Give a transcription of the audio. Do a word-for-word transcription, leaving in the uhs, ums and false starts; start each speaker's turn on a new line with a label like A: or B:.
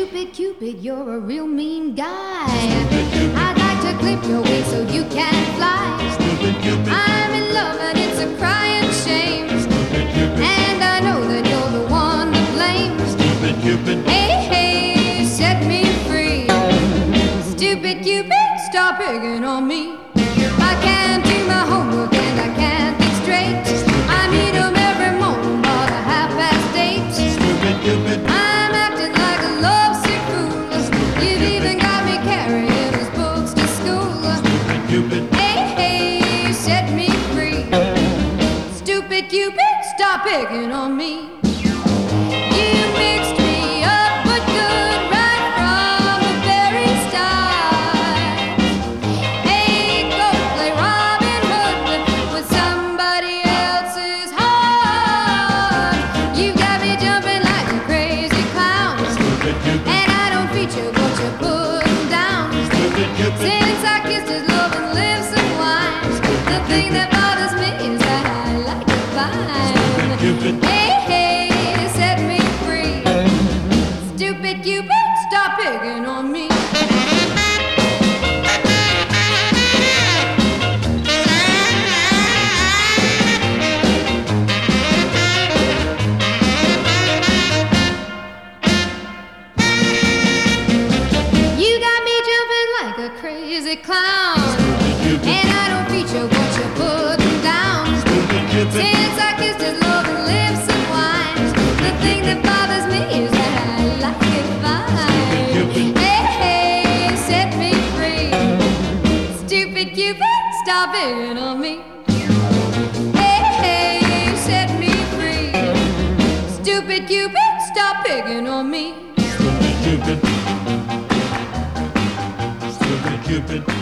A: Stupid Cupid, you're a real mean guy. I'd like to clip your wings so you can fly.
B: Stupid Cupid,
A: I'm in love and it's a crying shame.
B: Stupid Cupid,
A: And I know that you're the one to blame.
B: Stupid Cupid,
A: Hey, hey, set me free. Stupid Cupid, stop picking on me. I can't do my homework and I can't think straight. I meet 'em every morning about a half past eight.
B: Stupid Cupid,
A: I'm acting like a lovesick fool. You've even got me carrying his books to school.
B: Stupid Cupid,
A: Hey, hey, set me free. Stupid Cupid, stop picking on me. You mixed me up but good right from the very start. Hey, go play Robin Hood with somebody else's heart. You got me jumping like a crazy clown.
B: Stupid Cupid,
A: And I don't feature what you're putting down.
B: Stupid Cupid,
A: Since I kissed his love and lips and wine, the thing that bothers me is that I like it fine.
B: Cupid,
A: Hey, hey, set me free. Stupid Cupid, stop picking on me. You got me jumping like a crazy clown.
B: Cupid,
A: And I don't feature what you're putting down.
B: Stupid Cupid,
A: Since I kissed his love and lips and wine, the thing that bothers me is that I like it fine. Hey, hey, set me free. Stupid Cupid, stop picking on me. Hey, hey, set me free. Stupid Cupid, stop picking on me.
B: Stupid Cupid, Stupid Cupid.